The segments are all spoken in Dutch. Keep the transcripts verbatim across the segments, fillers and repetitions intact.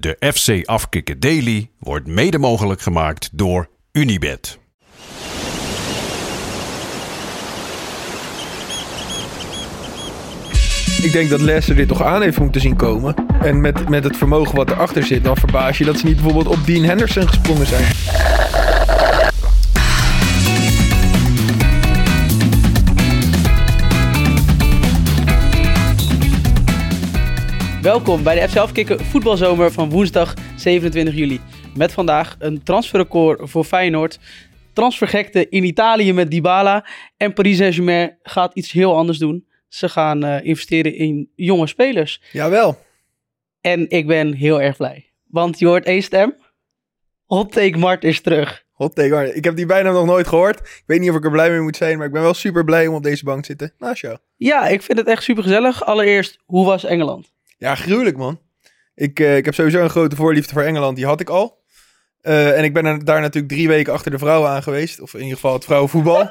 De F C Afkikken Daily wordt mede mogelijk gemaakt door Unibet. Ik denk dat Leicester dit toch aan heeft moeten zien komen. En met, met het vermogen wat erachter zit, dan verbaas je dat ze niet bijvoorbeeld op Dean Henderson gesprongen zijn. Welkom bij de F C Afkikken voetbalzomer van woensdag zevenentwintig juli. Met vandaag een transferrecord voor Feyenoord, transfergekte in Italië met Dybala en Paris Saint-Germain gaat iets heel anders doen. Ze gaan uh, investeren in jonge spelers. Jawel. En ik ben heel erg blij. Want je hoort één stem. Hot Take Mart is terug. Hot Take Mart. Ik heb die bijna nog nooit gehoord. Ik weet niet of ik er blij mee moet zijn, maar ik ben wel super blij om op deze bank te zitten naast jou. Ja, ik vind het echt super gezellig. Allereerst, hoe was Engeland? Ja, gruwelijk man. Ik, uh, ik heb sowieso een grote voorliefde voor Engeland. Die had ik al. Uh, en ik ben er daar natuurlijk drie weken achter de vrouwen aan geweest. Of in ieder geval het vrouwenvoetbal.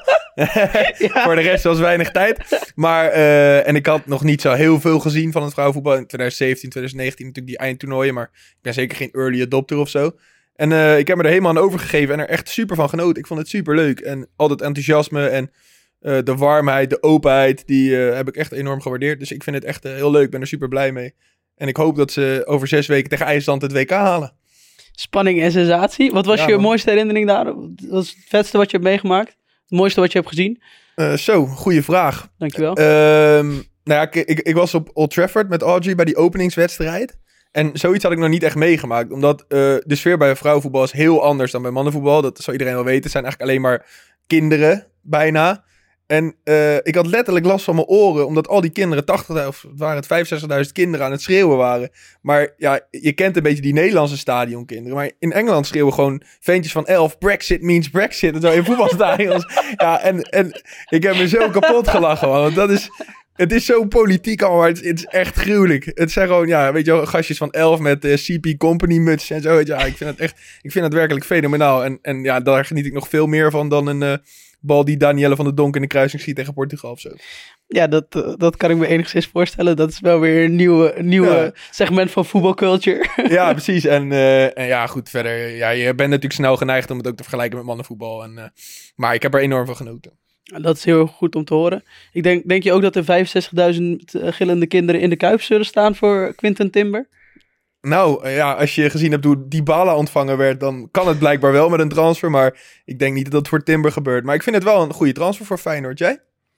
Ja. Voor de rest was weinig tijd. Maar, uh, en ik had nog niet zo heel veel gezien van het vrouwenvoetbal. In twintig zeventien, twintig negentien natuurlijk die eindtoernooien. Maar ik ben zeker geen early adopter of zo. En uh, ik heb me er helemaal aan overgegeven en er echt super van genoten. Ik vond het super leuk. En al dat enthousiasme en uh, de warmheid, de openheid, die uh, heb ik echt enorm gewaardeerd. Dus ik vind het echt uh, heel leuk. Ik ben er super blij mee. En ik hoop dat ze over zes weken tegen IJsland het W K halen. Spanning en sensatie. Wat was ja, je man. mooiste herinnering daar? Wat was het vetste wat je hebt meegemaakt? Het mooiste wat je hebt gezien? Uh, zo, goede vraag. Dankjewel. Uh, nou ja, ik, ik, ik was op Old Trafford met Audrey bij die openingswedstrijd. En zoiets had ik nog niet echt meegemaakt. Omdat uh, de sfeer bij vrouwenvoetbal is heel anders dan bij mannenvoetbal. Dat zou iedereen wel weten. Het zijn eigenlijk alleen maar kinderen, bijna. En uh, ik had letterlijk last van mijn oren, omdat al die kinderen, tachtigduizend, of waren het vijfenzestigduizend kinderen aan het schreeuwen waren. Maar ja, je kent een beetje die Nederlandse stadionkinderen. Maar in Engeland schreeuwen gewoon ventjes van elf, Brexit means Brexit. En zo in voetbalstadions. Ja, en, en ik heb me zo kapot gelachen, man. Want dat is, het is zo politiek al, maar het, het is echt gruwelijk. Het zijn gewoon, ja, weet je wel, gastjes van elf met uh, C P Company muts en zo. Weet je, ja, ik vind het echt, ik vind het werkelijk fenomenaal. En, en ja, daar geniet ik nog veel meer van dan een... Uh, bal die Danielle van der Donk in de kruising schiet tegen Portugal of zo. Ja, dat, dat kan ik me enigszins voorstellen. Dat is wel weer een nieuwe, nieuwe ja. segment van voetbalculture. Ja, precies. En, uh, en ja, goed, verder. Ja, je bent natuurlijk snel geneigd om het ook te vergelijken met mannenvoetbal. En, uh, maar ik heb er enorm van genoten. Dat is heel goed om te horen. Ik denk, denk je ook dat er vijfenzestigduizend gillende kinderen in de Kuip zullen staan voor Quinten Timber? Nou, ja, als je gezien hebt hoe Dybala ontvangen werd, dan kan het blijkbaar wel met een transfer. Maar ik denk niet dat dat voor Timber gebeurt. Maar ik vind het wel een goede transfer voor Feyenoord. Jij?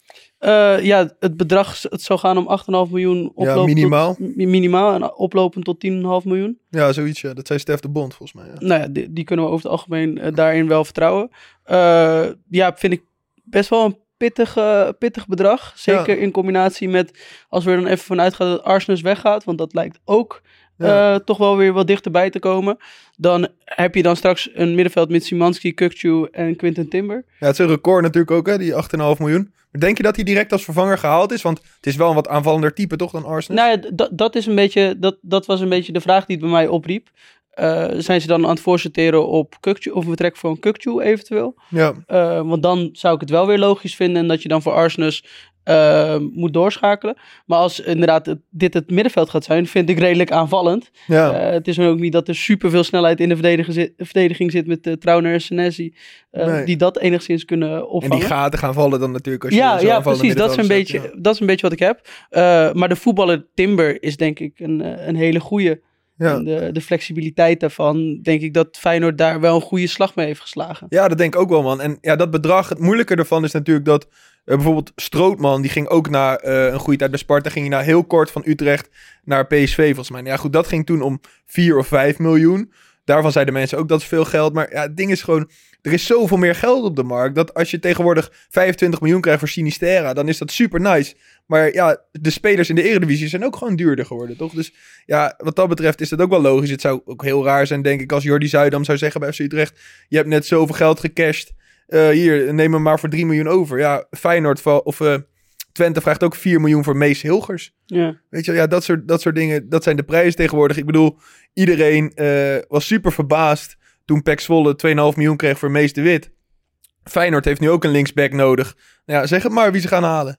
Uh, ja, het bedrag, het zou gaan om acht komma vijf miljoen oplopen. Ja, minimaal. Tot, minimaal en oplopen tot tien komma vijf miljoen. Ja, zoiets. Ja. Dat zei Stef de Bond volgens mij. Ja. Nou ja, die, die kunnen we over het algemeen uh, daarin wel vertrouwen. Uh, ja, vind ik best wel een pittig, uh, pittig bedrag. Zeker ja. in combinatie met, als we er dan even vanuit gaan dat Arsenis weggaat. Want dat lijkt ook... Ja. Uh, toch wel weer wat dichterbij te komen. Dan heb je dan straks een middenveld met Szymanski, Kökçü en Quinten Timber. Ja, het is een record natuurlijk ook, hè, die acht komma vijf miljoen. Maar denk je dat hij direct als vervanger gehaald is? Want het is wel een wat aanvallender type, toch, dan Arsenal? Nou ja, d- dat, is een beetje, dat, dat was een beetje de vraag die het bij mij opriep. Uh, zijn ze dan aan het voorsorteren op Kökçü of vertrek voor een Kökçü eventueel? Ja. Uh, want dan zou ik het wel weer logisch vinden en dat je dan voor Arsenal Uh, moet doorschakelen. Maar als inderdaad het, dit het middenveld gaat zijn, vind ik redelijk aanvallend. Ja. Uh, het is ook niet dat er superveel snelheid in de verdediging zit, verdediging zit met uh, Trauner en Senesi, uh, nee. die dat enigszins kunnen opvangen. En die gaten gaan vallen dan natuurlijk als je ja, zo ja, precies. Dat is, een beetje, ja. dat is een beetje wat ik heb. Uh, maar de voetballer Timber is denk ik een, een hele goeie. Ja. En de, de flexibiliteit daarvan, denk ik dat Feyenoord daar wel een goede slag mee heeft geslagen. Ja, dat denk ik ook wel, man. En ja, dat bedrag, het moeilijke ervan is natuurlijk dat uh, bijvoorbeeld Strootman, die ging ook na uh, een goede tijd bij Sparta, ging hij na heel kort van Utrecht naar P S V volgens mij. Nou ja, goed, dat ging toen om vier of vijf miljoen. Daarvan zeiden mensen ook dat is veel geld. Maar ja, het ding is gewoon, er is zoveel meer geld op de markt, dat als je tegenwoordig vijfentwintig miljoen krijgt voor Sinisterra, dan is dat super nice. Maar ja, de spelers in de Eredivisie zijn ook gewoon duurder geworden, toch? Dus ja, wat dat betreft is dat ook wel logisch. Het zou ook heel raar zijn, denk ik, als Jordi Zuidam zou zeggen bij F C Utrecht, je hebt net zoveel geld gecashed. Uh, hier, neem hem maar voor drie miljoen over. Ja, Feyenoord of uh, Twente vraagt ook vier miljoen voor Mees Hilgers. Ja. Weet je, ja, dat soort, dat soort dingen, dat zijn de prijzen tegenwoordig. Ik bedoel, iedereen uh, was super verbaasd toen P E C Zwolle twee komma vijf miljoen kreeg voor Mees de Wit. Feyenoord heeft nu ook een linksback nodig. Nou ja, zeg het maar wie ze gaan halen.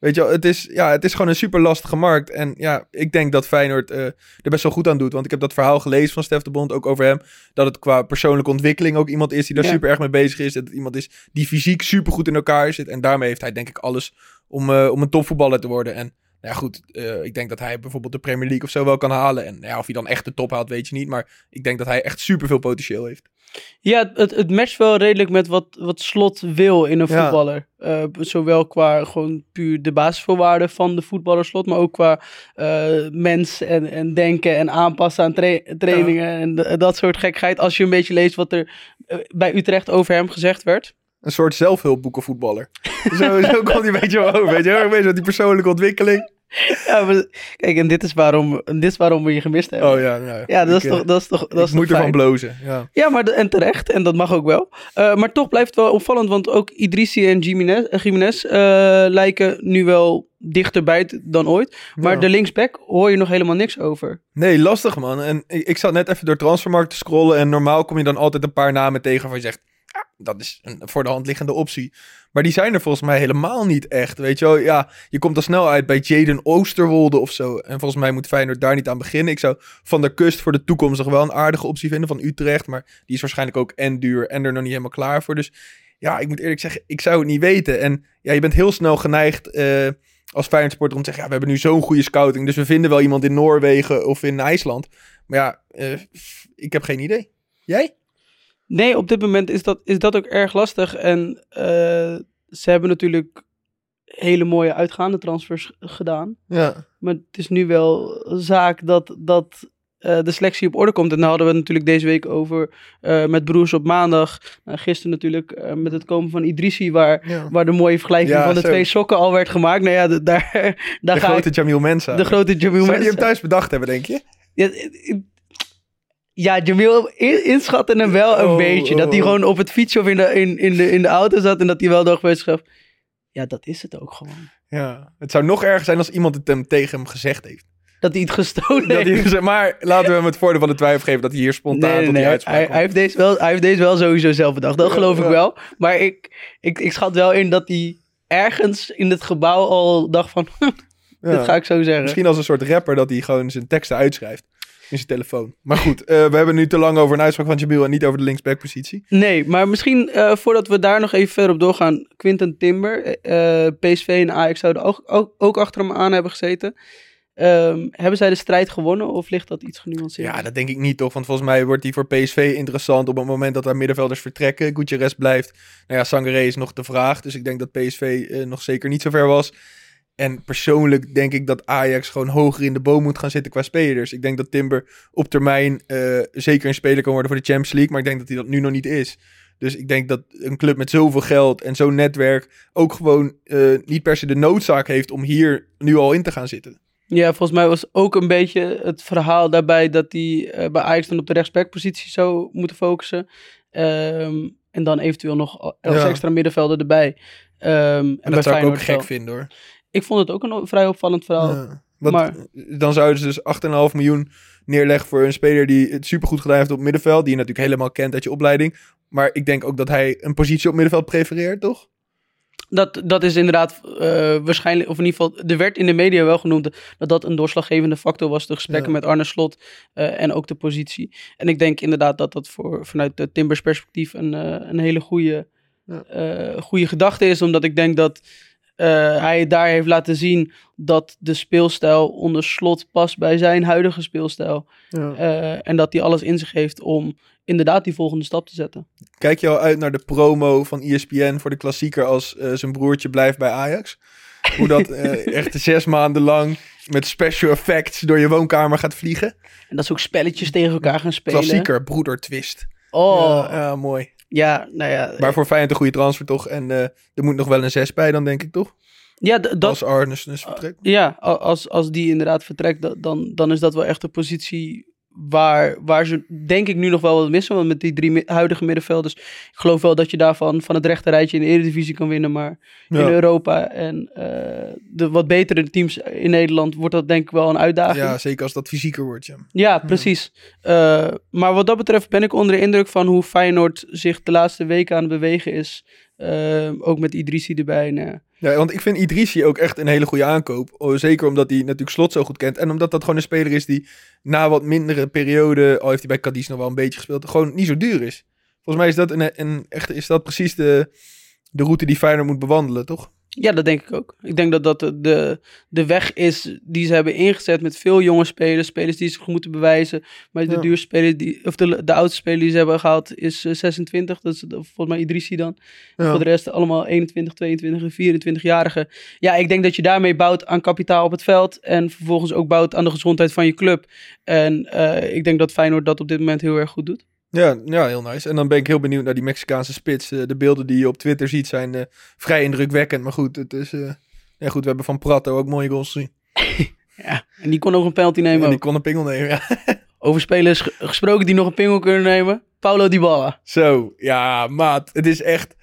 Weet je wel, het is, ja, het is gewoon een super lastige markt. En ja, ik denk dat Feyenoord uh, er best wel goed aan doet. Want ik heb dat verhaal gelezen van Stef de Bond, ook over hem. Dat het qua persoonlijke ontwikkeling ook iemand is die daar ja. super erg mee bezig is. Dat het iemand is die fysiek super goed in elkaar zit. En daarmee heeft hij denk ik alles om, uh, om een topvoetballer te worden. En nou ja, goed, uh, ik denk dat hij bijvoorbeeld de Premier League of zo wel kan halen. En ja, of hij dan echt de top haalt, weet je niet. Maar ik denk dat hij echt super veel potentieel heeft. Ja, het, het matcht wel redelijk met wat, wat Slot wil in een ja. voetballer. Uh, zowel qua gewoon puur de basisvoorwaarden van de voetballer Slot, maar ook qua uh, mens en, en denken en aanpassen aan tra- trainingen ja. en d- dat soort gekheid. Als je een beetje leest wat er uh, bij Utrecht over hem gezegd werd. Een soort zelfhulpboekenvoetballer. zo, zo komt hij een beetje over, weet je, heel erg bezig met die persoonlijke ontwikkeling. Ja, maar kijk, en dit is waarom, dit is waarom we je gemist hebben. Oh ja, nou, ja, dat ik, is toch, dat is toch, dat ik is moet toch ervan blozen. Ja, ja maar de, en terecht, en dat mag ook wel. Uh, maar toch blijft het wel opvallend, want ook Idrissi en Jimenez, uh, Jimenez uh, lijken nu wel dichterbij t- dan ooit. Maar ja. de linksback hoor je nog helemaal niks over. Nee, lastig man. En ik, ik zat net even door Transfermarkt te scrollen en normaal kom je dan altijd een paar namen tegen waarvan je zegt, ah, dat is een voor de hand liggende optie. Maar die zijn er volgens mij helemaal niet echt, weet je wel. Ja, je komt al snel uit bij Jaden Oosterwolde of zo. En volgens mij moet Feyenoord daar niet aan beginnen. Ik zou Van der Kust voor de toekomst nog wel een aardige optie vinden van Utrecht. Maar die is waarschijnlijk ook en duur en er nog niet helemaal klaar voor. Dus ja, ik moet eerlijk zeggen, ik zou het niet weten. En ja, je bent heel snel geneigd uh, als Feyenoord supporter om te zeggen, ja, we hebben nu zo'n goede scouting. Dus we vinden wel iemand in Noorwegen of in IJsland. Maar ja, uh, ik heb geen idee. Jij? Nee, op dit moment is dat, is dat ook erg lastig. En uh, ze hebben natuurlijk hele mooie uitgaande transfers gedaan. Ja. Maar het is nu wel zaak dat, dat uh, de selectie op orde komt. En daar hadden we het natuurlijk deze week over uh, met Broers op maandag. Uh, gisteren natuurlijk uh, met het komen van Idrissi, waar, ja. waar de mooie vergelijking ja, van de zo. twee sokken al werd gemaakt. Nou ja, d- daar, daar de ga grote ik, Jamil Mensah. De grote Jamil Mensah. Zou die hem thuis bedacht hebben, denk je? Ja, Ja, Jamil inschatten hem wel een oh, beetje. Oh, dat hij oh. gewoon op het fietsje of in de, in, in, de, in de auto zat en dat hij wel doorgeweest schreef. Ja, dat is het ook gewoon. Ja, het zou nog erger zijn als iemand het hem tegen hem gezegd heeft. Dat hij het gestolen dat heeft. Hij, maar laten we hem het voordeel van de twijfel geven dat hij hier spontaan nee, nee, tot nee, die uitspraak hij, hij, heeft deze wel, hij heeft deze wel sowieso zelf bedacht. Dat ja, geloof ik ja. wel. Maar ik, ik, ik schat wel in dat hij ergens in het gebouw al dacht van... Ja. Dit ga ik zo zeggen. Misschien als een soort rapper dat hij gewoon zijn teksten uitschrijft. In zijn telefoon. Maar goed, uh, we hebben nu te lang over een uitspraak van Jamil en niet over de linksbackpositie. Nee, maar misschien uh, voordat we daar nog even verder op doorgaan. Quinten Timber, uh, P S V en Ajax zouden ook, ook, ook achter hem aan hebben gezeten. Um, hebben zij de strijd gewonnen of ligt dat iets genuanceerd? Ja, dat denk ik niet toch. Want volgens mij wordt die voor P S V interessant op het moment dat er middenvelders vertrekken. Gutierrez blijft. Nou ja, Sangaré is nog de vraag. Dus ik denk dat P S V uh, nog zeker niet zo ver was. En persoonlijk denk ik dat Ajax gewoon hoger in de boom moet gaan zitten qua spelers. Ik denk dat Timber op termijn uh, zeker een speler kan worden voor de Champions League. Maar ik denk dat hij dat nu nog niet is. Dus ik denk dat een club met zoveel geld en zo'n netwerk ook gewoon uh, niet per se de noodzaak heeft om hier nu al in te gaan zitten. Ja, volgens mij was ook een beetje het verhaal daarbij dat hij uh, bij Ajax dan op de rechtsbackpositie zou moeten focussen. Um, en dan eventueel nog als ja. extra middenvelder erbij. Um, en en dat bij zou ik ook gek wel. vinden hoor. Ik vond het ook een vrij opvallend verhaal. Ja, want maar... dan zouden ze dus acht komma vijf miljoen neerleggen voor een speler die het supergoed gedaan heeft op het middenveld. Die je natuurlijk helemaal kent uit je opleiding. Maar ik denk ook dat hij een positie op middenveld prefereert, toch? Dat, dat is inderdaad uh, waarschijnlijk, of in ieder geval, er werd in de media wel genoemd dat dat een doorslaggevende factor was. De gesprekken ja. met Arne Slot uh, en ook de positie. En ik denk inderdaad dat dat voor, vanuit de Timbers perspectief een, uh, een hele goede, ja. uh, goede gedachte is. Omdat ik denk dat uh, hij daar heeft laten zien dat de speelstijl onder Slot past bij zijn huidige speelstijl. Ja. Uh, en dat hij alles in zich heeft om inderdaad die volgende stap te zetten. Kijk je al uit naar de promo van E S P N voor de klassieker als uh, zijn broertje blijft bij Ajax? Hoe dat uh, echt zes maanden lang met special effects door je woonkamer gaat vliegen. En dat ze ook spelletjes tegen elkaar gaan spelen. Klassieker, broeder twist. Oh. Ja, ja, mooi. Ja, nou ja. Maar voor Feyenoord een goede transfer toch? En uh, er moet nog wel een zes bij dan, denk ik, toch? Ja, d- dat, als Arnes dus vertrekt. Uh, ja, als, als die inderdaad vertrekt, dan, dan is dat wel echt een positie waar, waar ze denk ik nu nog wel wat missen. Want met die drie mi- huidige middenvelders, ik geloof wel dat je daarvan van het rechte rijtje in de Eredivisie kan winnen. Maar ja. in Europa en uh, de wat betere teams in Nederland wordt dat denk ik wel een uitdaging. Ja, zeker als dat fysieker wordt. Ja, ja precies. Ja. Uh, maar wat dat betreft ben ik onder de indruk van hoe Feyenoord zich de laatste weken aan het bewegen is. Uh, ook met Idrissi erbij. Nou, Ja, want ik vind Idrissi ook echt een hele goede aankoop. Oh, zeker omdat hij natuurlijk Slot zo goed kent. En omdat dat gewoon een speler is die na wat mindere periode, al heeft hij bij Cadiz nog wel een beetje gespeeld, gewoon niet zo duur is. Volgens mij is dat, een, een, echt, is dat precies de, de route die Feyenoord moet bewandelen, toch? Ja, dat denk ik ook. Ik denk dat dat de, de weg is die ze hebben ingezet met veel jonge spelers. Spelers die zich moeten bewijzen. Maar de Ja. duurste speler, die, of de, de oudste speler die ze hebben gehaald is uh, zesentwintig. Dat is volgens mij Idrissi dan. Ja. Voor de rest allemaal eenentwintig, tweeëntwintig en vierentwintig-jarigen. Ja, ik denk dat je daarmee bouwt aan kapitaal op het veld. En vervolgens ook bouwt aan de gezondheid van je club. En uh, ik denk dat Feyenoord dat op dit moment heel erg goed doet. Ja, ja, heel nice. En dan ben ik heel benieuwd naar die Mexicaanse spits. Uh, de beelden die je op Twitter ziet zijn uh, vrij indrukwekkend. Maar goed, het is, uh, ja, goed, we hebben van Prato ook mooie goals gezien. Ja, en die kon ook een penalty nemen. En die ook. kon een pingel nemen, ja. Over spelers ge- gesproken die nog een pingel kunnen nemen. Paulo Dybala. Zo, ja, maat. Het is echt...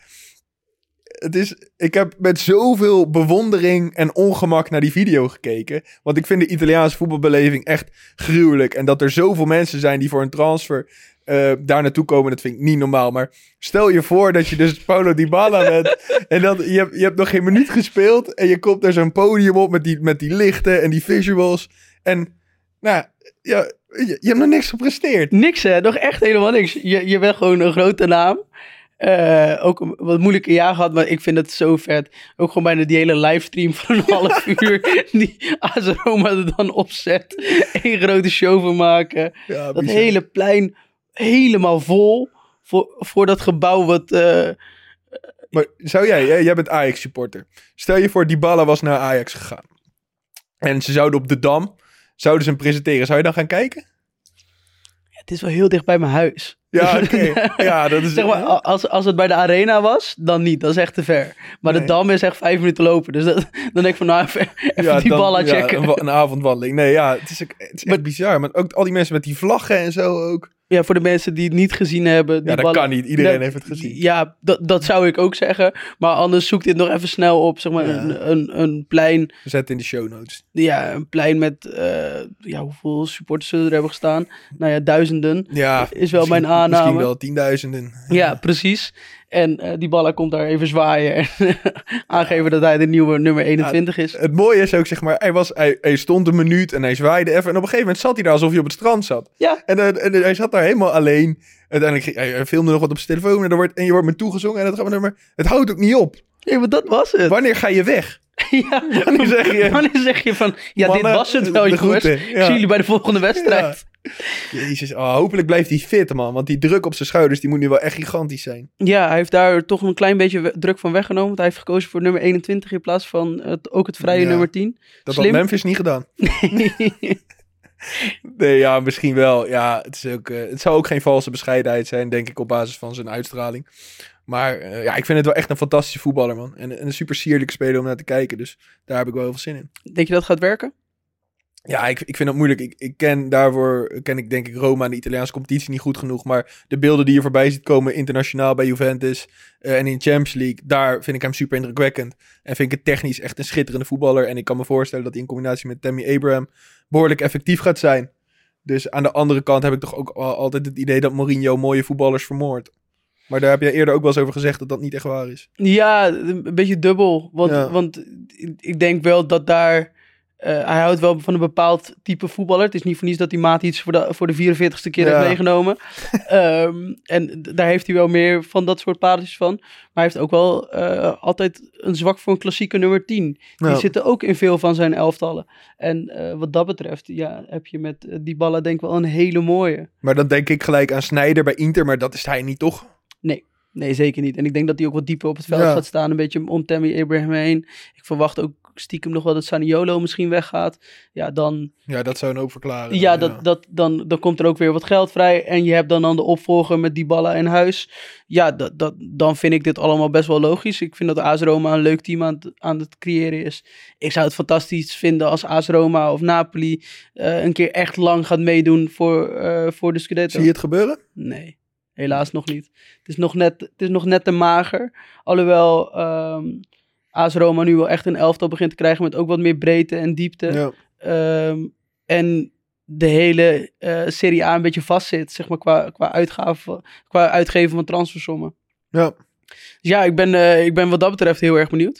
Het is, ik heb met zoveel bewondering en ongemak naar die video gekeken. Want ik vind de Italiaanse voetbalbeleving echt gruwelijk. En dat er zoveel mensen zijn die voor een transfer uh, daar naartoe komen, dat vind ik niet normaal. Maar stel je voor dat je dus Paulo Dybala bent. En dat, je, hebt, je hebt nog geen minuut gespeeld. En je komt er zo'n podium op met die, met die lichten en die visuals. En nou ja, je, je hebt nog niks gepresteerd. Niks hè, nog echt helemaal niks. Je, je bent gewoon een grote naam. Uh, ook een wat moeilijke jaar gehad, maar ik vind het zo vet. Ook gewoon bijna die hele livestream van een half uur die A S Roma er dan opzet. Eén grote show van maken. Ja, dat bizar. hele plein helemaal vol voor, voor dat gebouw wat... Uh... Maar zou jij, hè, jij bent Ajax supporter. Stel je voor, Dybala was naar Ajax gegaan. En ze zouden op de Dam, zouden ze hem presenteren. Zou je dan gaan kijken? Het is wel heel dicht bij mijn huis. Ja, oké. Okay. Ja, dat is... Zeg maar, als, als het bij de Arena was, dan niet. Dat is echt te ver. Maar nee. De Dam is echt vijf minuten lopen. Dus dat, dan denk ik van, nou, even, even ja, die ballen ja, checken. Een, een avondwandeling. Nee, ja, het is, het is echt maar, bizar. Maar ook al die mensen met die vlaggen en zo ook. Ja, voor de mensen die het niet gezien hebben. Die ja, dat ballen, kan niet. Iedereen dat, heeft het gezien. Ja, dat, dat zou ik ook zeggen. Maar anders zoek dit nog even snel op. Zeg maar, ja. een, een, een plein. Zet in de show notes. Ja, een plein met, uh, ja, hoeveel supporters zullen er hebben gestaan? Nou ja, duizenden. Ja, is wel mijn aanname. Misschien wel tienduizenden. Ja, precies. En uh, die Dybala komt daar even zwaaien en aangeven dat hij de nieuwe nummer eenentwintig is. Ja, het mooie is ook, zeg maar, hij, was, hij, hij stond een minuut en hij zwaaide even. En op een gegeven moment zat hij daar alsof hij op het strand zat. Ja. En, uh, en hij zat daar helemaal alleen. Uiteindelijk, hij, hij filmde nog wat op zijn telefoon en, er wordt, en je wordt me toegezongen. En dat gaat maar, het houdt ook niet op. Nee, maar dat was het. Wanneer ga je weg? Ja, wanneer zeg je, wanneer zeg je van, ja, Mannen, dit was het wel, jongens. Ja. Ik zie jullie bij de volgende wedstrijd. Ja. Jezus, oh, hopelijk blijft hij fit, man. Want die druk op zijn schouders, die moet nu wel echt gigantisch zijn. Ja, hij heeft daar toch een klein beetje we- druk van weggenomen. Want hij heeft gekozen voor nummer eenentwintig in plaats van het, ook het vrije ja, nummer tien. Dat Slim. had Memphis niet gedaan. Nee. Nee, ja, misschien wel. Ja, het, is ook, uh, het zou ook geen valse bescheidenheid zijn, denk ik, op basis van zijn uitstraling. Maar uh, ja, ik vind het wel echt een fantastische voetballer, man. En, en een super sierlijke speler om naar te kijken. Dus daar heb ik wel heel veel zin in. Denk je dat gaat werken? Ja, ik, ik vind dat moeilijk. Ik, ik ken daarvoor, ken ik denk ik Roma en de Italiaanse competitie niet goed genoeg. Maar de beelden die je voorbij ziet komen internationaal bij Juventus uh, en in de Champions League, daar vind ik hem super indrukwekkend. En vind ik het technisch echt een schitterende voetballer. En ik kan me voorstellen dat hij in combinatie met Tammy Abraham behoorlijk effectief gaat zijn. Dus aan de andere kant heb ik toch ook altijd het idee dat Mourinho mooie voetballers vermoordt. Maar daar heb jij eerder ook wel eens over gezegd dat dat niet echt waar is. Ja, een beetje dubbel. Want, ja. want ik denk wel dat daar... Uh, hij houdt wel van een bepaald type voetballer. Het is niet voor niets dat hij Matic voor de, voor de vierenveertigste keer ja. heeft meegenomen. um, en daar heeft hij wel meer van dat soort pareltjes van. Maar hij heeft ook wel uh, altijd een zwak voor een klassieke nummer tien. Die ja. zitten ook in veel van zijn elftallen. En uh, wat dat betreft ja, heb je met uh, Dybala denk ik wel een hele mooie. Maar dan denk ik gelijk aan Sneijder bij Inter. Maar dat is hij niet, toch? Nee. Nee, zeker niet. En ik denk dat hij ook wat dieper op het veld ja. gaat staan. Een beetje om Tammy Abraham heen. Ik verwacht ook stiekem nog wel dat Zaniolo misschien weggaat. Ja, dan... Ja, dat zou een hoop verklaren. Ja, dat, ja. Dat, dan, dan komt er ook weer wat geld vrij. En je hebt dan, dan de opvolger met Dybala in huis. Ja, dat, dat, dan vind ik dit allemaal best wel logisch. Ik vind dat A S Roma een leuk team aan het, aan het creëren is. Ik zou het fantastisch vinden als A S Roma of Napoli uh, een keer echt lang gaat meedoen voor, uh, voor de Scudetto. Zie je het gebeuren? Nee. Helaas nog niet. Het is nog net, het is nog net te mager. Alhoewel um, A S Roma nu wel echt een elftal begint te krijgen met ook wat meer breedte en diepte. Ja. Um, en de hele uh, Serie A een beetje vastzit, zeg maar, qua, qua, uitgaven, qua uitgeven van transfersommen. Ja. Dus ja, ik ben, uh, ik ben wat dat betreft heel erg benieuwd.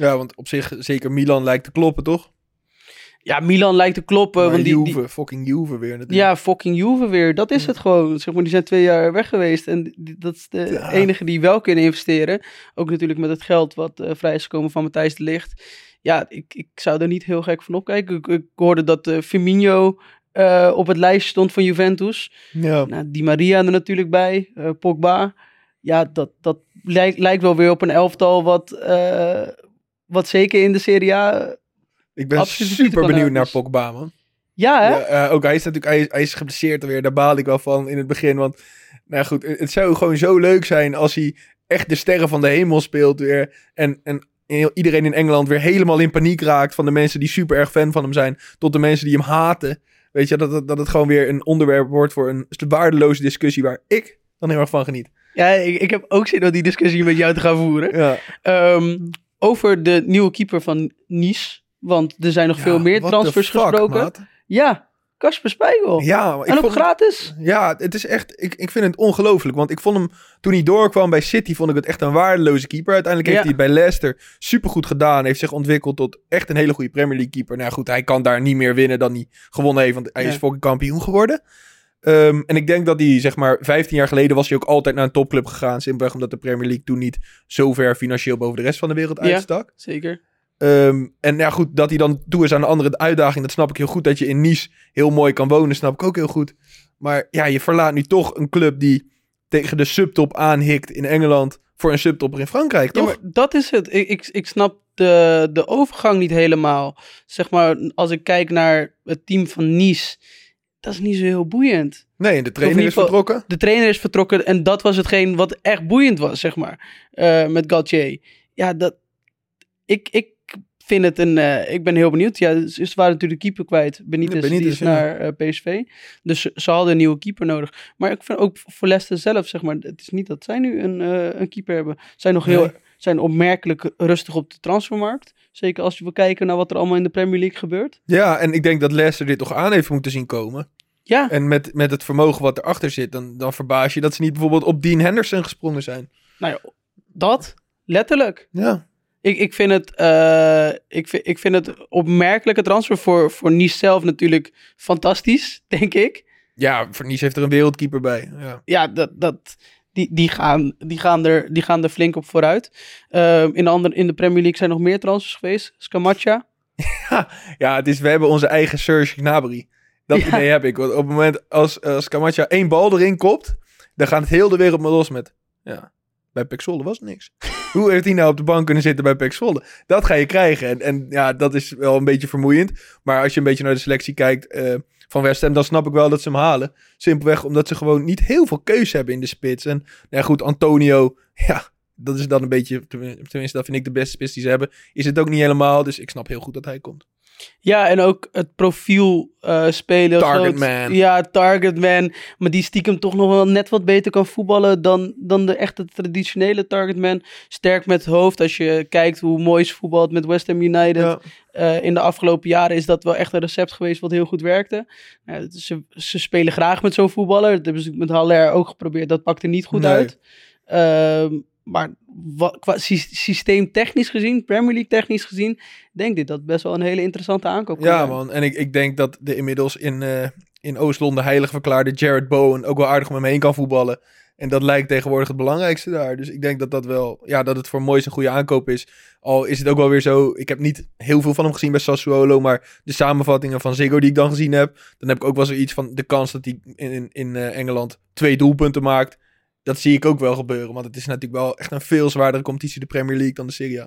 Ja, want op zich zeker Milan lijkt te kloppen, toch? Ja, Milan lijkt te kloppen. Maar want die, Juve, die, fucking Juve weer natuurlijk. ja, fucking Juve weer. Dat is Ja. het gewoon. Zeg maar, die zijn twee jaar weg geweest. En die- dat is de Ja. enige die wel kunnen investeren. Ook natuurlijk met het geld wat uh, vrij is gekomen van Matthijs de Ligt. Ja, ik, ik zou er niet heel gek van opkijken. Ik, ik hoorde dat uh, Firmino uh, op het lijstje stond van Juventus. Ja. Nou, Di Maria er natuurlijk bij. Uh, Pogba. Ja, dat, dat lijkt, lijkt wel weer op een elftal wat, uh, wat zeker in de Serie A... Ik ben absoluut super kan benieuwd houden. naar Pogba, man. Ja, hè? Ja, uh, ook hij is natuurlijk hij is, hij is geblesseerd alweer. Daar baal ik wel van in het begin. Want nou goed, het, het zou gewoon zo leuk zijn als hij echt de sterren van de hemel speelt weer. En, en iedereen in Engeland weer helemaal in paniek raakt. Van de mensen die super erg fan van hem zijn. Tot de mensen die hem haten. Weet je, dat, dat, dat het gewoon weer een onderwerp wordt voor een waardeloze discussie waar ik dan heel erg van geniet. Ja, ik, ik heb ook zin om die discussie met jou te gaan voeren. Ja. Um, over de nieuwe keeper van Nice. Want er zijn nog Ja, veel meer what the transfers fuck, gesproken. maat? Ja, Kasper Spijgel. Ja, maar ik en ook vond het- gratis. Ja, het is echt... Ik, ik vind het ongelooflijk. Want ik vond hem... Toen hij doorkwam bij City... vond ik het echt een waardeloze keeper. Uiteindelijk heeft Ja. hij het bij Leicester supergoed gedaan. Heeft zich ontwikkeld tot echt een hele goede Premier League keeper. Nou ja, goed, hij kan daar niet meer winnen dan hij gewonnen heeft. Want hij Ja. is fucking kampioen geworden. Um, en ik denk dat hij, zeg maar... vijftien jaar geleden was hij ook altijd naar een topclub gegaan. Simpelweg omdat de Premier League toen niet zo ver financieel boven de rest van de wereld Ja. uitstak. Zeker. Um, en ja, goed, dat hij dan toe is aan een andere uitdaging, dat snap ik heel goed. Dat je in Nice heel mooi kan wonen, snap ik ook heel goed. Maar ja, je verlaat nu toch een club die tegen de subtop aanhikt in Engeland voor een subtopper in Frankrijk, Ja, toch? maar dat is het. Ik, ik, ik snap de, de overgang niet helemaal. Zeg maar, als ik kijk naar het team van Nice, dat is niet zo heel boeiend. Nee, en de Of trainer in is ieder geval- vertrokken. De trainer is vertrokken en dat was hetgeen wat echt boeiend was, zeg maar. Uh, met Galtier. Ja, dat... Ik, ik vind het een... Uh, ik ben heel benieuwd. Ja, ze ze waren natuurlijk de keeper kwijt. Benitez, Ja, Benitez, die is ja. naar uh, P S V. Dus ze, ze hadden een nieuwe keeper nodig. Maar ik vind ook voor Leicester zelf, zeg maar... Het is niet dat zij nu een, uh, een keeper hebben. Zijn nog heel... Nee. Zijn opmerkelijk rustig op de transfermarkt. Zeker als je wil kijken naar wat er allemaal in de Premier League gebeurt. Ja, en ik denk dat Leicester dit toch aan heeft moeten zien komen. Ja, En met, met het vermogen wat erachter zit, dan, dan verbaas je dat ze niet bijvoorbeeld op Dean Henderson gesprongen zijn. nou ja, dat. Letterlijk. Ja, Ik, ik, vind het, uh, ik, vind, ik vind het opmerkelijke transfer voor, voor Nice zelf natuurlijk fantastisch, denk ik. ja voor Nice heeft er een wereldkeeper bij. Ja. Ja, dat, dat, die, die, gaan, die, gaan er, die gaan er flink op vooruit. Uh, in, de andere, in de Premier League zijn nog meer transfers geweest. Scamacca. Ja, het is, we hebben onze eigen Serge Gnabry. Dat Ja. idee heb ik. Want op het moment als, als Camacho één bal erin kopt, dan gaat het heel de wereld maar los met... Ja, bij Pek Zwolle was niks. Hoe heeft hij nou op de bank kunnen zitten bij Pek Zwolle? Dat ga je krijgen. En, en ja, dat is wel een beetje vermoeiend. Maar als je een beetje naar de selectie kijkt uh, van West Ham, dan snap ik wel dat ze hem halen. Simpelweg omdat ze gewoon niet heel veel keuze hebben in de spits. En ja, goed, Antonio, ja... Dat is dan een beetje, tenminste dat vind ik de beste spits die ze hebben. Is het ook niet helemaal, dus ik snap heel goed dat hij komt. Ja, en ook het profiel uh, spelen. Target zo, man. Ja, target man. Maar die stiekem toch nog wel net wat beter kan voetballen dan, dan de echte traditionele target man. Sterk met het hoofd. Als je kijkt hoe mooi ze voetbalt met West Ham United. Ja. Uh, in de afgelopen jaren is dat wel echt een recept geweest wat heel goed werkte. Uh, ze, ze spelen graag met zo'n voetballer. Dat hebben ze met Haller ook geprobeerd. Dat pakte niet goed Nee. uit. Uh, maar wat, qua sy- systeemtechnisch gezien, Premier League technisch gezien, denk ik dat best wel een hele interessante aankoop kan Ja, zijn. man. En ik, ik denk dat de inmiddels in, uh, in Oost-Londen heilig verklaarde Jared Bowen ook wel aardig om hem heen kan voetballen. En dat lijkt tegenwoordig het belangrijkste daar. Dus ik denk dat dat wel, ja, dat het voor Moyes een goede aankoop is. Al is het ook wel weer zo, ik heb niet heel veel van hem gezien bij Sassuolo, maar de samenvattingen van Ziggo die ik dan gezien heb, dan heb ik ook wel zoiets van de kans dat hij in, in, in uh, Engeland twee doelpunten maakt. Dat zie ik ook wel gebeuren, want het is natuurlijk wel echt een veel zwaardere competitie, de Premier League, dan de Serie A.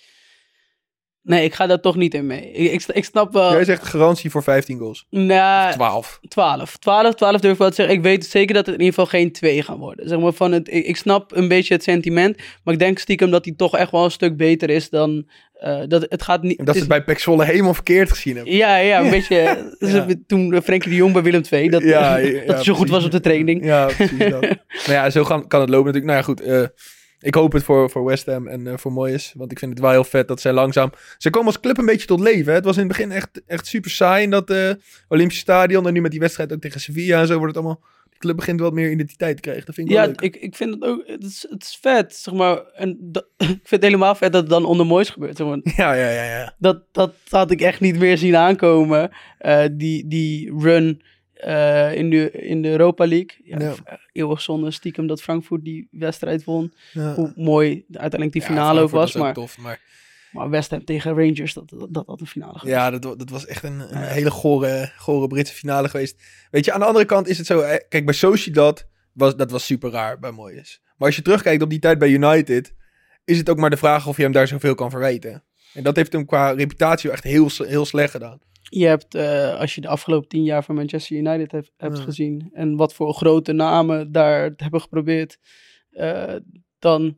Nee, ik ga daar toch niet in mee. Ik, ik, ik snap wel... Jij zegt garantie voor vijftien goals. Nou, twaalf. twaalf. twaalf, twaalf durf ik wel te zeggen. Ik weet zeker dat het in ieder geval geen twee gaan worden. Zeg maar van het, ik, ik snap een beetje het sentiment, maar ik denk stiekem dat hij toch echt wel een stuk beter is dan... Uh, dat het gaat niet... En dat het ze het bij Pek Zwolle helemaal verkeerd gezien hebben. Ja, ja, een beetje... Ja. Toen Frenkie de Jong bij Willem twee, dat, Ja, dat ja, hij zo precies. goed was op de training. Ja, precies dat. Nou ja, zo gaan, kan het lopen natuurlijk. Nou ja, goed. Uh, ik hoop het voor, voor West Ham en uh, voor Moyes. Want ik vind het wel heel vet dat zij langzaam... Ze komen als club een beetje tot leven. Hè? Het was in het begin echt, echt super saai in dat uh, Olympische Stadion. En nu met die wedstrijd ook tegen Sevilla en zo wordt het allemaal... De club begint wat meer identiteit te krijgen. Dat vind ik wel Ja, leuk. ik, ik vind het ook... Het is, het is vet, zeg maar. En dat, ik vind het helemaal vet dat het dan onder Moyes gebeurt. Zeg maar. Ja, ja, ja, ja. Dat, dat had ik echt niet meer zien aankomen. Uh, die, die run uh, in, de, in de Europa League. Ja, Ja. Eeuwig zonde, stiekem dat Frankfurt die wedstrijd won. ja. Hoe mooi uiteindelijk die Ja, finale ook Frankfurt was. Maar, tof, maar maar West Ham tegen Rangers, dat dat, dat had een finale geweest. ja, dat, wa- dat was echt een, een Ja. hele gore, gore Britse finale geweest. Weet je, aan de andere kant is het zo... eh, Kijk, bij Sociedad was dat was super raar bij Moyes. Maar als je terugkijkt op die tijd bij United... is het ook maar de vraag of je hem daar zoveel kan verwijten. En dat heeft hem qua reputatie echt heel, s- heel slecht gedaan. Je hebt, uh, als je de afgelopen tien jaar van Manchester United hebt, hebt Ja. gezien... en wat voor grote namen daar het hebben geprobeerd... Uh, dan,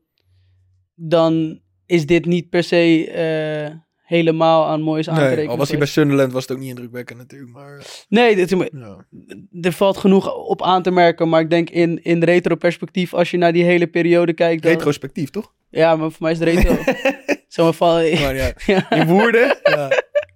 dan is dit niet per se uh, helemaal aan Moyes aan te Nee, rekenen. al was hij bij geweest. Sunderland was het ook niet indrukwekkend natuurlijk. Maar Nee, dit, ja. er valt genoeg op aan te merken... maar ik denk in, in retro-perspectief... als je naar die hele periode kijkt... Dan, Retrospectief, toch? ja, maar voor mij is het retro. Zomaar van... Maar ja, ja. in Woerden. Ja.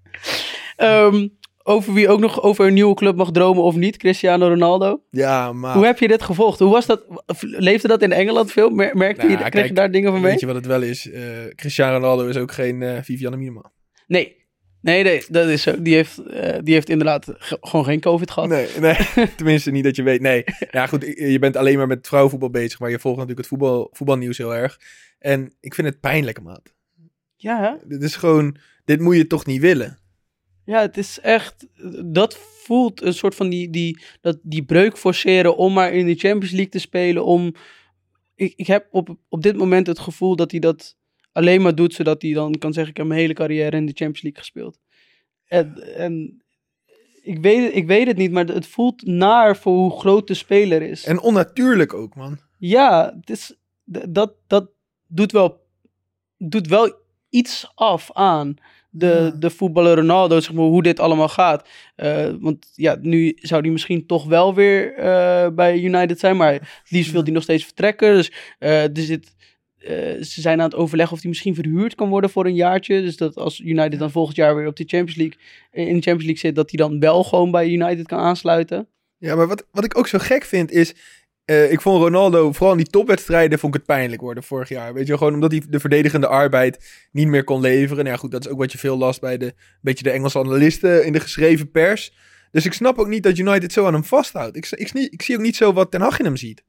Um, over wie ook nog over een nieuwe club mag dromen of niet, Cristiano Ronaldo. ja, maar... Hoe heb je dit gevolgd? Hoe was dat? Leefde dat in Engeland veel? Mer- Merkte Nou, je, kreeg je kijk, daar dingen van mee? Weet je wat het wel is? Uh, Cristiano Ronaldo is ook geen uh, Vivianne Miedema. Nee. Nee, nee, dat is zo. Die heeft, uh, die heeft inderdaad ge- gewoon geen COVID gehad. Nee, nee. Tenminste niet dat je weet. Nee. Ja, goed, je bent alleen maar met vrouwenvoetbal bezig, maar je volgt natuurlijk het voetbal, voetbalnieuws heel erg. En ik vind het pijnlijk, maat. Ja, hè? Dit is gewoon, dit moet je toch niet willen. Ja, het is echt... Dat voelt een soort van die, die, dat, die breuk forceren om maar in de Champions League te spelen. Om, ik, ik heb op, op dit moment het gevoel dat hij dat alleen maar doet, zodat hij dan kan zeggen, ik heb mijn hele carrière in de Champions League gespeeld. En, en ik, weet, ik weet het niet, maar het voelt naar voor hoe groot de speler is. En onnatuurlijk ook, man. Ja, het is, d- dat, dat doet wel, doet wel iets af aan de, Ja. de voetballer Ronaldo, zeg maar, hoe dit allemaal gaat. Uh, want ja, nu zou hij misschien toch wel weer uh, bij United zijn, maar het liefst wil hij nog steeds vertrekken. Dus uh, er zit, uh, ze zijn aan het overleggen of hij misschien verhuurd kan worden voor een jaartje. Dus dat als United dan volgend jaar weer op de Champions League, in de Champions League zit, dat hij dan wel gewoon bij United kan aansluiten. Ja, maar wat, wat ik ook zo gek vind is... Uh, ik vond Ronaldo, vooral in die topwedstrijden, vond ik het pijnlijk worden vorig jaar. Weet je, gewoon omdat hij de verdedigende arbeid niet meer kon leveren. Nou ja, goed, dat is ook wat je veel last bij de, een beetje de Engelse analisten in de geschreven pers. Dus ik snap ook niet dat United zo aan hem vasthoudt. Ik, ik, ik, ik zie ook niet zo wat Ten Hag in hem ziet.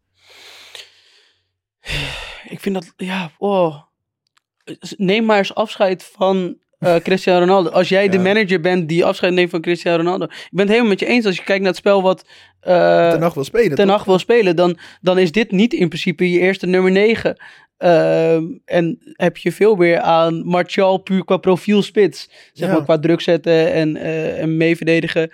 Ik vind dat, ja, oh. Neem maar eens afscheid van uh, Cristiano Ronaldo. Als jij ja. de manager bent die afscheid neemt van Cristiano Ronaldo. Ik ben het helemaal met je eens. Als je kijkt naar het spel wat uh, Ten Hag wil spelen. Ten Hag wil spelen, dan, dan is dit niet in principe je eerste nummer negen. Uh, en heb je veel meer aan Martial puur qua profielspits. Zeg Ja. maar qua druk zetten en, uh, en mee verdedigen.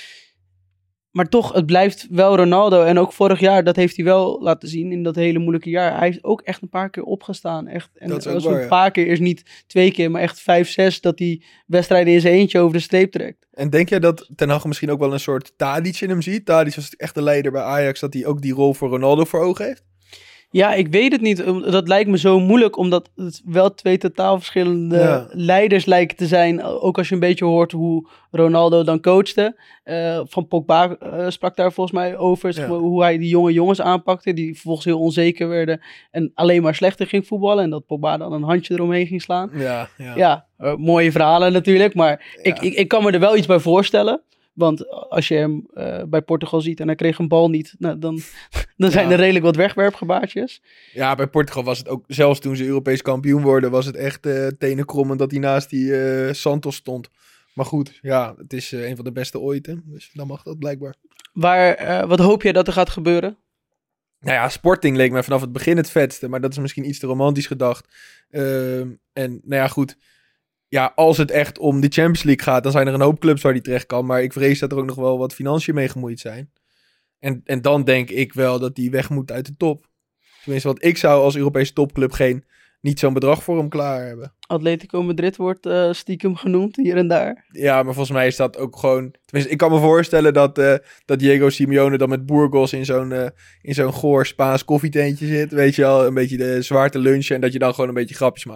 Maar toch, het blijft wel Ronaldo. En ook vorig jaar, dat heeft hij wel laten zien in dat hele moeilijke jaar. Hij heeft ook echt een paar keer opgestaan. Echt. En Dat is ook als waar, een ja. paar keer is niet twee keer, maar echt vijf, zes... dat hij wedstrijden in zijn eentje over de streep trekt. En denk jij dat Ten Hag misschien ook wel een soort Tadic in hem ziet? Tadic was echt de leider bij Ajax, dat hij ook die rol voor Ronaldo voor ogen heeft? Ja, ik weet het niet. Dat lijkt me zo moeilijk, omdat het wel twee totaal verschillende Ja. leiders lijken te zijn. Ook als je een beetje hoort hoe Ronaldo dan coachte. Uh, van Pogba uh, sprak daar volgens mij over. Zeg maar, Ja. hoe hij die jonge jongens aanpakte, die vervolgens heel onzeker werden en alleen maar slechter ging voetballen. En dat Pogba dan een handje eromheen ging slaan. Ja, ja. Ja, uh, mooie verhalen natuurlijk, maar Ja. ik, ik, ik kan me er wel iets bij voorstellen. Want als je hem uh, bij Portugal ziet en hij kreeg een bal niet, nou, dan, dan zijn Ja. er redelijk wat wegwerpgebaartjes. Ja, bij Portugal was het ook, zelfs toen ze Europees kampioen worden, was het echt uh, tenenkrommend dat hij naast die uh, Santos stond. Maar goed, ja, het is uh, een van de beste ooit, hè? Dus dan mag dat blijkbaar. Waar, uh, wat hoop je dat er gaat gebeuren? Nou ja, Sporting leek mij vanaf het begin het vetste, maar dat is misschien iets te romantisch gedacht. Uh, en nou ja, goed. Ja, als het echt om de Champions League gaat, dan zijn er een hoop clubs waar die terecht kan. Maar ik vrees dat er ook nog wel wat financiën mee gemoeid zijn. En, en dan denk ik wel dat die weg moet uit de top. Tenminste, want ik zou als Europese topclub geen, niet zo'n bedrag voor hem klaar hebben. Atletico Madrid wordt uh, stiekem genoemd, hier en daar. Ja, maar volgens mij is dat ook gewoon... Tenminste, ik kan me voorstellen dat, uh, dat Diego Simeone dan met Burgos in zo'n, uh, in zo'n goor Spaans koffietentje zit. Weet je wel, een beetje de zwaarte lunchen en dat je dan gewoon een beetje grapjes maakt.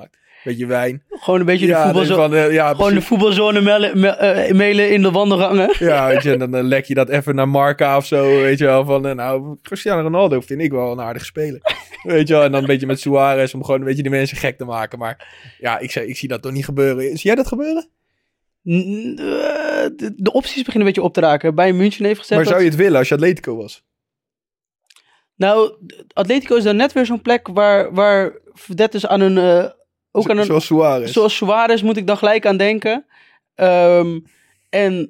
Beetje wijn. Gewoon een beetje Ja, de, voetbalzo- van, uh, ja, gewoon de voetbalzone mailen, me- uh, mailen in de wandelgangen. Ja, weet je, en dan uh, lek je dat even naar Marca of zo, weet je wel. Van, uh, nou, Cristiano Ronaldo vind ik wel een aardige speler. Weet je wel, en dan een beetje met Suarez om gewoon een beetje de mensen gek te maken. Maar ja, ik, zeg, ik zie dat toch niet gebeuren. Zie jij dat gebeuren? N- uh, de, de opties beginnen een beetje op te raken. Bij München heeft gezegd Maar zou dat... je het willen als je Atletico was? Nou, Atletico is dan net weer zo'n plek waar, waar verdetters aan een... Uh, ook Zo, aan een zoals Suarez. Zoals Suarez moet ik dan gelijk aan denken. Um, en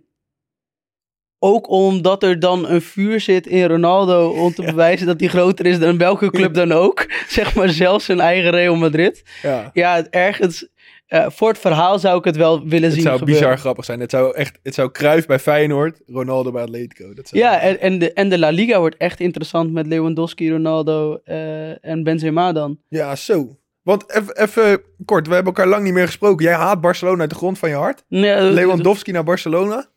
ook omdat er dan een vuur zit in Ronaldo om te ja. bewijzen dat hij groter is dan welke club dan ook. Zeg maar zelfs zijn eigen Real Madrid. Ja, ja ergens... Uh, voor het verhaal zou ik het wel willen het zien zou gebeuren. bizar grappig zijn. Het zou echt, het zou Cruijff bij Feyenoord, Ronaldo bij Atletico. Dat zou ja, en, en, de, en de La Liga wordt echt interessant met Lewandowski, Ronaldo uh, en Benzema dan. Ja, zo. Want even kort, we hebben elkaar lang niet meer gesproken. Jij haat Barcelona uit de grond van je hart. Nee, Lewandowski naar Barcelona.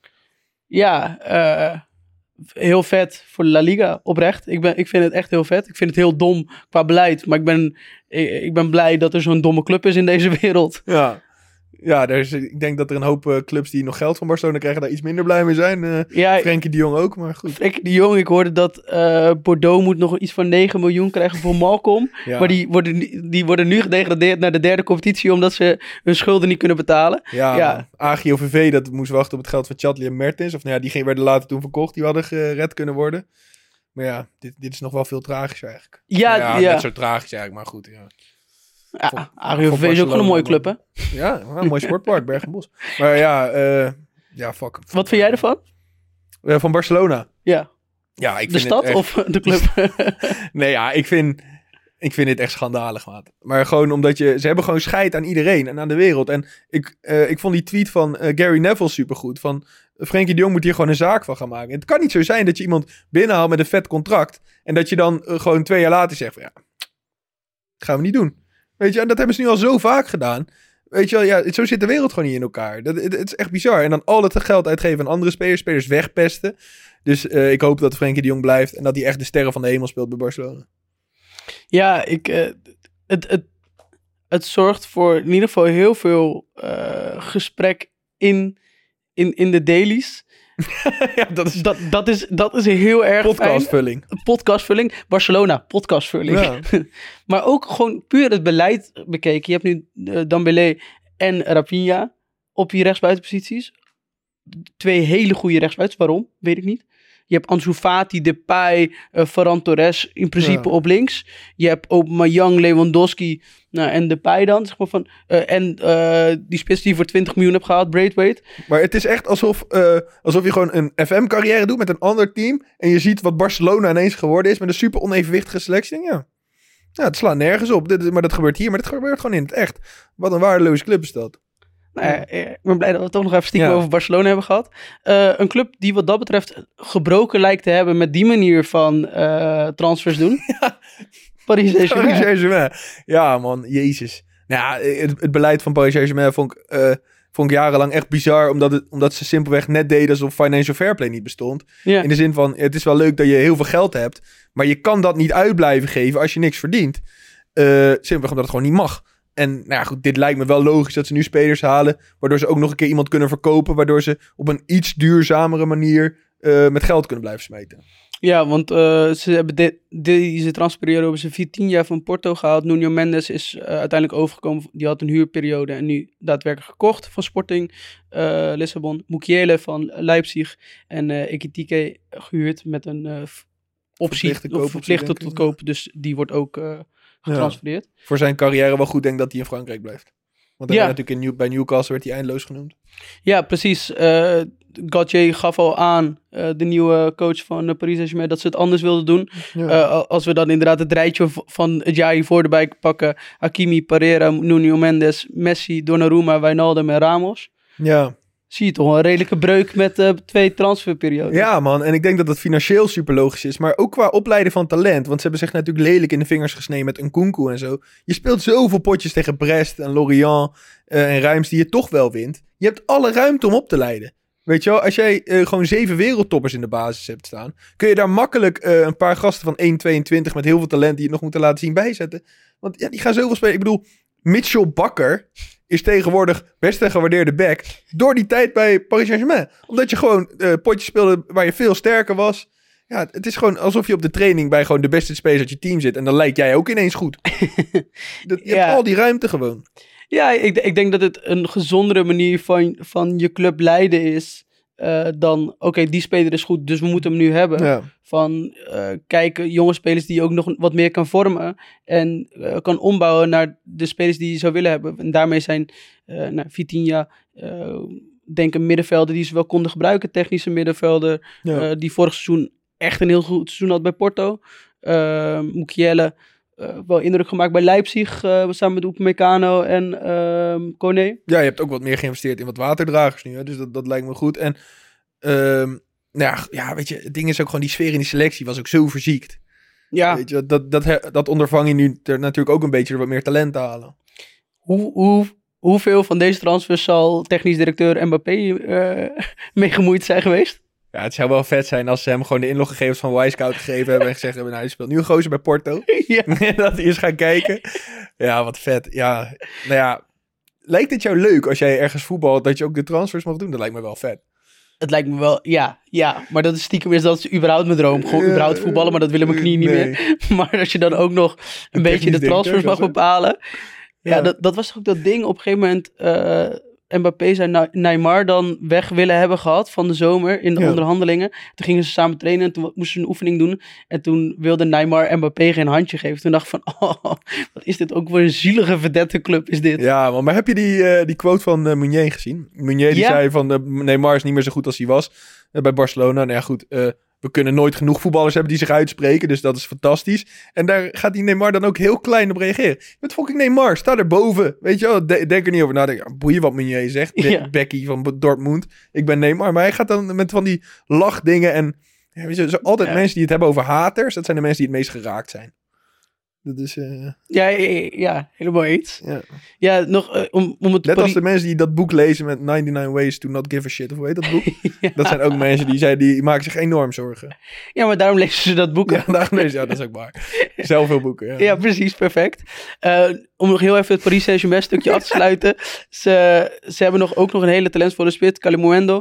Ja, uh, heel vet voor de La Liga, oprecht. Ik, ben, ik vind het echt heel vet. Ik vind het heel dom qua beleid, maar ik ben, ik, ik ben blij dat er zo'n domme club is in deze wereld. Ja, ja er is, ik denk dat er een hoop uh, clubs die nog geld van Barcelona krijgen daar iets minder blij mee zijn. Uh, ja, Frenkie de Jong ook, maar goed. Frenkie de Jong, ik hoorde dat uh, Bordeaux moet nog iets van negen miljoen krijgen voor Malcolm. Ja. Maar die worden, die worden nu gedegradeerd naar de derde competitie omdat ze hun schulden niet kunnen betalen. Ja, ja. A G O V V, dat moest wachten op het geld van Chatli en Mertens. Of nou ja, die werden later toen verkocht. Die hadden gered kunnen worden. Maar ja, dit, dit is nog wel veel tragischer eigenlijk. Ja, nou ja, ja. net zo tragisch eigenlijk, maar goed. Ja. Ja, A G O V V is ook gewoon een mooie club, hè? Ja, een mooi sportpark, Bergenbos. Maar ja, uh, ja, fuck. Wat vind jij ervan? Uh, van Barcelona? Ja. Ja, ik de vind stad het echt... of de club? Nee, ja, ik vind, ik vind dit echt schandalig, maat. Maar gewoon omdat je... Ze hebben gewoon scheid aan iedereen en aan de wereld. En ik, uh, ik vond die tweet van uh, Gary Neville supergoed. Van, Frenkie de Jong moet hier gewoon een zaak van gaan maken. Het kan niet zo zijn dat je iemand binnenhaalt met een vet contract. En dat je dan uh, gewoon twee jaar later zegt van, ja, dat gaan we niet doen. Weet je, en dat hebben ze nu al zo vaak gedaan. Weet je wel, ja, zo zit de wereld gewoon niet in elkaar. Dat, het, het is echt bizar. En dan al het geld uitgeven aan andere spelers, spelers wegpesten. Dus uh, ik hoop dat Frenkie de Jong blijft en dat hij echt de sterren van de hemel speelt bij Barcelona. Ja, ik, uh, het, het, het zorgt voor in ieder geval heel veel uh, gesprek in, in, in de dailies. Ja, dat is... Dat, dat, is, dat is heel erg Podcastvulling. fijn. Podcastvulling. Barcelona, podcastvulling. Ja. Maar ook gewoon puur het beleid bekeken. Je hebt nu uh, Dembélé en Rafinha op je rechtsbuitenposities. Twee hele goede rechtsbuitens. Waarom? Weet ik niet. Je hebt Ansu Fati, Depay, uh, Ferran Torres in principe ja. op links. Je hebt Aubameyang, Lewandowski nou, en Depay dan. Zeg maar van, uh, en uh, die spits die je voor twintig miljoen hebt gehaald, Braithwaite. Maar het is echt alsof, uh, alsof je gewoon een F M-carrière doet met een ander team. En je ziet wat Barcelona ineens geworden is met een super onevenwichtige selectie. Ja, ja het slaat nergens op. Dit, maar dat gebeurt hier, maar dat gebeurt gewoon in het echt. Wat een waardeloze club is dat. Nou ja, ik ben blij dat we het toch nog even stiekem ja. over Barcelona hebben gehad. Uh, een club die wat dat betreft gebroken lijkt te hebben met die manier van uh, transfers doen. Ja. Paris Saint-Germain. Paris Saint-Germain. Ja man, jezus. Nou ja, het, het beleid van Paris Saint-Germain vond ik, uh, vond ik jarenlang echt bizar. Omdat, het, omdat ze simpelweg net deden alsof financial fair play niet bestond. Ja. In de zin van, het is wel leuk dat je heel veel geld hebt. Maar je kan dat niet uit blijven geven als je niks verdient. Uh, simpelweg omdat het gewoon niet mag. En nou ja, goed, dit lijkt me wel logisch dat ze nu spelers halen, waardoor ze ook nog een keer iemand kunnen verkopen, waardoor ze op een iets duurzamere manier uh, met geld kunnen blijven smeten. Ja, want uh, ze hebben de, deze transferperiode hebben ze vierzehn jaar van Porto gehaald. Nuno Mendes is uh, uiteindelijk overgekomen, die had een huurperiode en nu daadwerkelijk gekocht van Sporting uh, Lissabon. Mukiele van Leipzig en uh, Ekitike gehuurd met een uh, optie, verplichte of verplichte tot koop, dus die wordt ook... Uh, getransfereerd. Ja. Voor zijn carrière wel goed denk dat hij in Frankrijk blijft. Want hij ja. natuurlijk in New, bij Newcastle werd hij eindeloos genoemd. Ja, precies. Uh, Gauthier gaf al aan, uh, de nieuwe coach van uh, Paris Saint-Germain, dat ze het anders wilden doen. Ja. Uh, als we dan inderdaad het rijtje van het jaar hiervoor erbij pakken. Hakimi, Pereira, Nuno Mendes, Messi, Donnarumma, Wijnaldum en Ramos. Ja. Zie je toch een redelijke breuk met uh, twee transferperioden. Ja man, en ik denk dat dat financieel super logisch is. Maar ook qua opleiden van talent. Want ze hebben zich natuurlijk lelijk in de vingers gesneden met Nkunku en zo. Je speelt zoveel potjes tegen Brest en Lorient uh, en Reims die je toch wel wint. Je hebt alle ruimte om op te leiden. Weet je wel, als jij uh, gewoon zeven wereldtoppers in de basis hebt staan, kun je daar makkelijk uh, een paar gasten van één tweeëntwintig met heel veel talent die je nog moeten laten zien bijzetten. Want ja, die gaan zoveel spelen. Ik bedoel, Mitchell Bakker is tegenwoordig best een gewaardeerde back door die tijd bij Paris Saint-Germain. Omdat je gewoon uh, potjes speelde waar je veel sterker was. Ja, het is gewoon alsof je op de training bij gewoon de beste spelers uit je team zit. En dan lijkt jij ook ineens goed. dat, je ja. hebt al die ruimte gewoon. Ja, ik, ik denk dat het een gezondere manier van, van je club leiden is. Uh, dan, oké, okay, die speler is goed, dus we moeten hem nu hebben. Ja. Van, uh, kijken, jonge spelers die je ook nog wat meer kan vormen. En uh, kan ombouwen naar de spelers die je zou willen hebben. En daarmee zijn uh, nou, Vitinha, uh, denk een middenvelder die ze wel konden gebruiken. Technische middenvelder, ja. uh, die vorig seizoen echt een heel goed seizoen had bij Porto. Uh, Mukiele, uh, wel indruk gemaakt bij Leipzig, uh, samen met Upamecano en uh, Koné. Ja, je hebt ook wat meer geïnvesteerd in wat waterdragers nu, hè? Dus dat, dat lijkt me goed. En uh, nou ja, ja, weet je, het ding is ook gewoon die sfeer in die selectie was ook zo verziekt. Ja. Weet je, dat, dat, dat ondervang je nu er natuurlijk ook een beetje er wat meer talent te halen. Hoe, hoe, hoeveel van deze transfers zal technisch directeur Mbappé uh, mee gemoeid zijn geweest? Ja, het zou wel vet zijn als ze hem gewoon de inloggegevens van Wisecout gegeven hebben en gezegd hebben, nou, hij speelt nu een gozer bij Porto. Ja. Dat hij eens gaan kijken. Ja, wat vet. Ja, nou ja, lijkt het jou leuk als jij ergens voetbalt dat je ook de transfers mag doen? Dat lijkt me wel vet. Het lijkt me wel, ja, ja. Maar dat is stiekem is dat is überhaupt mijn droom. Gewoon uh, überhaupt voetballen, maar dat willen mijn knieën niet nee. meer. Maar als je dan ook nog een ik beetje de transfers mag bepalen. Ja, ja dat, dat was toch ook dat ding. Op een gegeven moment, uh, Mbappé zei Neymar dan weg willen hebben gehad van de zomer in de ja. onderhandelingen. Toen gingen ze samen trainen en toen moesten ze een oefening doen. En toen wilde Neymar Mbappé geen handje geven. Toen dacht ik van, oh, wat is dit ook voor een zielige vedettenclub is dit. Ja, man, maar heb je die, uh, die quote van uh, Meunier gezien? Meunier die ja. zei van, uh, Neymar is niet meer zo goed als hij was uh, bij Barcelona. Nou ja, goed, uh, we kunnen nooit genoeg voetballers hebben die zich uitspreken. Dus dat is fantastisch. En daar gaat die Neymar dan ook heel klein op reageren. Je bent fucking Neymar, sta erboven. Weet je wel, De- denk er niet over na. Denk, ja, boeien wat Meunier zegt. Be- ja. Becky van Dortmund. Ik ben Neymar. Maar hij gaat dan met van die lachdingen. En ja, weet je, er zijn altijd ja. mensen die het hebben over haters. Dat zijn de mensen die het meest geraakt zijn. Dat is... Uh... Ja, ja, ja, helemaal eens. Ja, ja nog uh, om, om het... Net pari- als de mensen die dat boek lezen met negenennegentig Ways to Not Give a Shit. Of hoe heet dat boek? ja. Dat zijn ook mensen die, zei, die maken zich enorm zorgen. Ja, maar daarom lezen ze dat boek. Ja, daarom lezen, ja dat is ook waar. Zelf veel boeken. Ja, ja precies, perfect. Uh, om nog heel even het Paris Saint-Germain stukje af te sluiten. Ze, ze hebben nog, ook nog een hele talentvolle spits, Kalimuendo.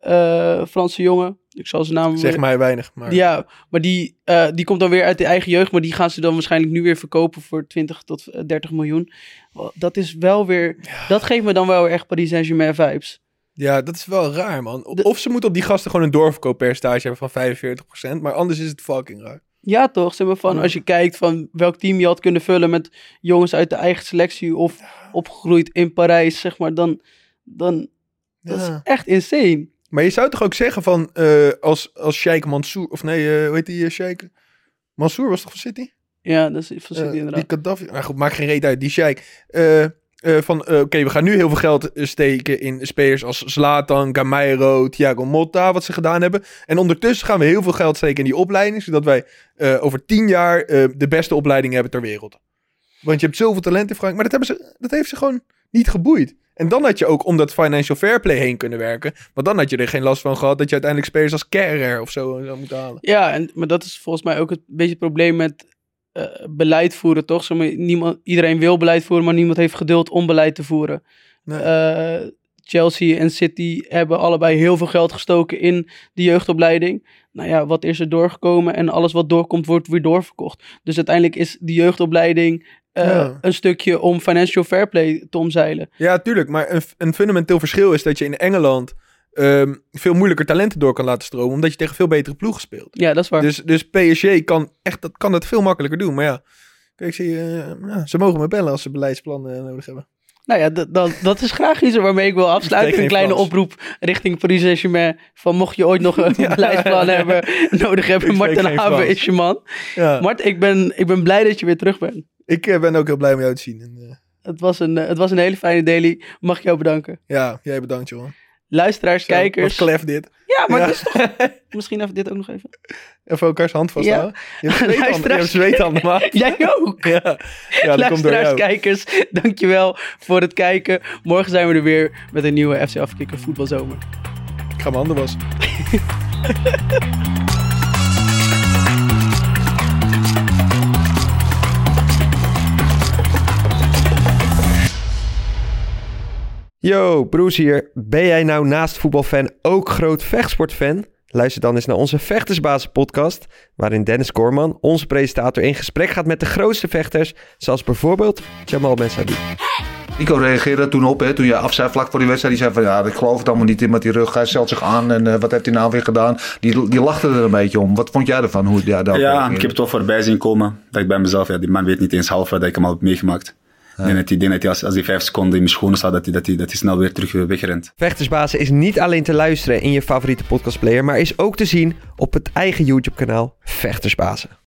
Uh, Franse jongen. Ik zal zijn naam... Zeg mij weinig. Maar... Ja, maar die, uh, die komt dan weer uit de eigen jeugd. Maar die gaan ze dan waarschijnlijk nu weer verkopen voor twintig tot dertig miljoen. Dat is wel weer... Ja. Dat geeft me dan wel echt Paris Saint-Germain vibes. Ja, dat is wel raar, man. Of ze moeten op die gasten gewoon een doorverkooppercentage hebben van vijfenveertig procent. Maar anders is het fucking raar. Ja, toch? Zeg maar van, als je kijkt van welk team je had kunnen vullen met jongens uit de eigen selectie of opgegroeid in Parijs, zeg maar, dan... dan dat ja. is echt insane. Maar je zou toch ook zeggen van, uh, als, als Sheikh Mansour, of nee, uh, hoe heet die uh, Sheikh? Mansour was toch van City? Ja, dat is van City uh, inderdaad. Die Gaddafi, nou goed, maakt geen reet uit, die Sheikh. Uh, uh, van, uh, oké, okay, we gaan nu heel veel geld steken in spelers als Zlatan, Gameiro, Thiago Motta, wat ze gedaan hebben. En ondertussen gaan we heel veel geld steken in die opleiding, zodat wij uh, over tien jaar uh, de beste opleiding hebben ter wereld. Want je hebt zoveel talent in Frankrijk, maar dat, hebben ze, dat heeft ze gewoon niet geboeid. En dan had je ook om dat financial fair play heen kunnen werken. Want dan had je er geen last van gehad dat je uiteindelijk spelers als Kerrer of zo zou moeten halen. Ja, en, maar dat is volgens mij ook het beetje het probleem met uh, beleid voeren, toch? Zo, niemand, iedereen wil beleid voeren, maar niemand heeft geduld om beleid te voeren. Nee. Uh, Chelsea en City hebben allebei heel veel geld gestoken in de jeugdopleiding. Nou ja, wat is er doorgekomen? En alles wat doorkomt wordt weer doorverkocht. Dus uiteindelijk is die jeugdopleiding... Uh, ja. een stukje om financial fair play te omzeilen. Ja, tuurlijk. Maar een, een fundamenteel verschil is dat je in Engeland um, veel moeilijker talenten door kan laten stromen, omdat je tegen veel betere ploegen speelt. Ja, dat is waar. Dus, dus P S G kan, echt, dat, kan dat veel makkelijker doen. Maar ja, kijk, zie, uh, ja ze mogen me bellen als ze beleidsplannen uh, nodig hebben. Nou ja, d- d- dat is graag iets waarmee ik wil afsluiten. Een kleine Frans. Oproep richting Paris Saint-Germain. Van mocht je ooit nog een ja, beleidsplan ja, ja. hebben, nodig hebben. Martin Haven is je man. Ja. Mart, ik ben, ik ben blij dat je weer terug bent. Ik uh, ben ook heel blij om jou te zien. En, uh... het, was een, uh, het was een hele fijne daily. Mag ik jou bedanken? Ja, jij bedankt, jongen. Luisteraars, Zo, kijkers. Wat klef dit. Ja, maar ja. Dat is toch... Misschien even dit ook nog even. Even elkaars hand vasthouden. Ja. Je hebt zweethanden, je hebt zweethanden maat. Jij ook. Ja, ja dat komt door jou. Kijkers, dankjewel voor het kijken. Morgen zijn we er weer met een nieuwe F C Afkikken voetbalzomer. Ik ga mijn handen wassen. Yo, Broes hier. Ben jij nou naast voetbalfan ook groot vechtsportfan? Luister dan eens naar onze Vechtersbazen podcast, waarin Dennis Koorman, onze presentator, in gesprek gaat met de grootste vechters, zoals bijvoorbeeld Jamal Ben-Saddi. Nico reageerde toen op, hè, toen je afzei vlak voor die wedstrijd. Die zei van, ja, ik geloof het allemaal niet in met die rug. Hij stelt zich aan en uh, wat heeft hij nou weer gedaan? Die, die lachte er een beetje om. Wat vond jij ervan? Hoe, ja, ja ik heb het wel voorbij zien komen. Dat ik bij mezelf, ja, die man weet niet eens half dat ik hem al heb meegemaakt. Ja. Ik denk dat hij, denk dat hij als, als hij vijf seconden in mijn schoenen staat, dat hij, dat hij, dat hij snel weer terug wegrent. Vechtersbazen is niet alleen te luisteren in je favoriete podcastplayer, maar is ook te zien op het eigen YouTube-kanaal Vechtersbazen.